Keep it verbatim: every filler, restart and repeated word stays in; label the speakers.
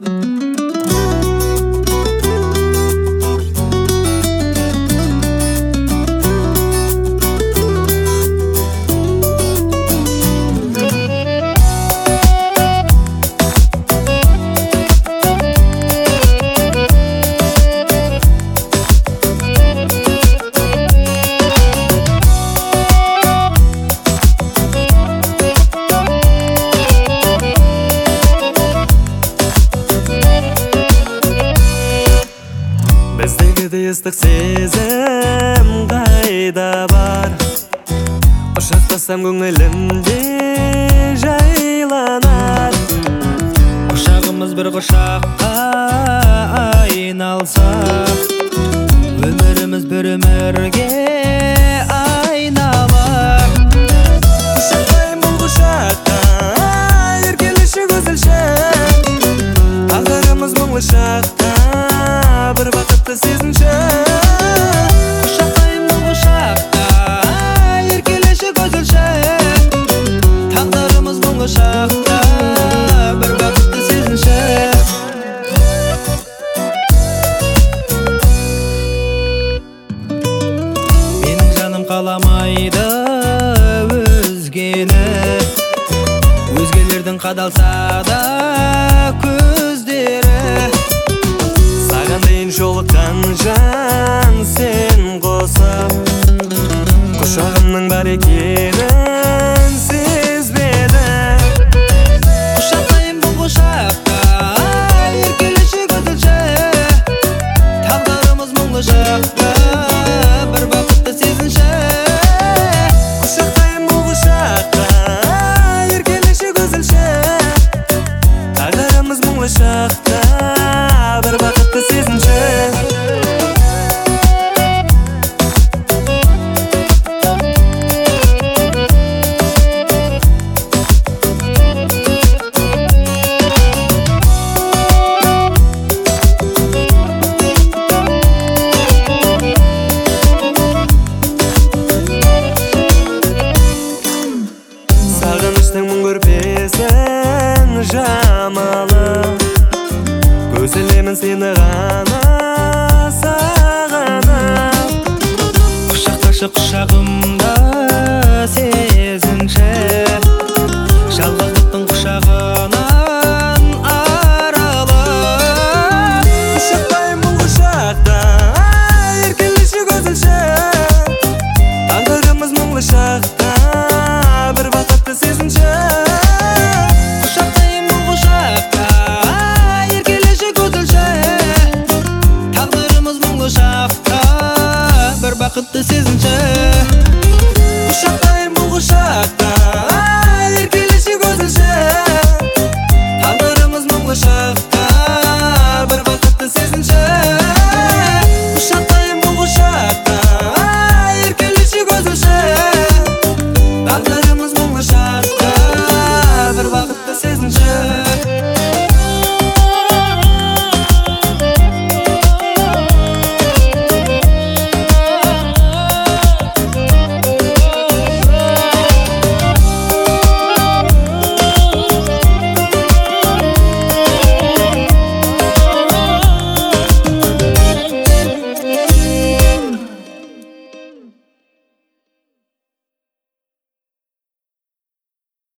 Speaker 1: Ыстық сезім қайда бар, құшақтасам көңілімде жайланар. Құшағымыз бір құшаққа айналса, өміріміз бір өмірге айналар. Құшақтайын бұл құшаққа, еркелеші көзілші, тағдырымыз мұңлы шақта, бір бақытты сезінші. Құшақтайын бұл құшақта, еркелеші көзілші, тағдырымыз мұңлы шақта, бір бақытты сезінші. Менің жаным қаламайды өзгені, өзгелердің қадалса да көздері. Саған дейін жолыққан жан сен қосып, құшағымның бар екенін сезбеді. Құшақтайын бұл құшақта, еркелеші көзілші, тағдырымыз мұңлы шақта, бір бақытты сезінші. Құшақтайын бұл құшақта, еркелеші көзілші, тағдырымыз мұңлы шақта, бір бақытты сезінші. Сағыныштың мұң көрпесін жамалып, көзілемін сені ғана сағынып. Құшақташы құшағымда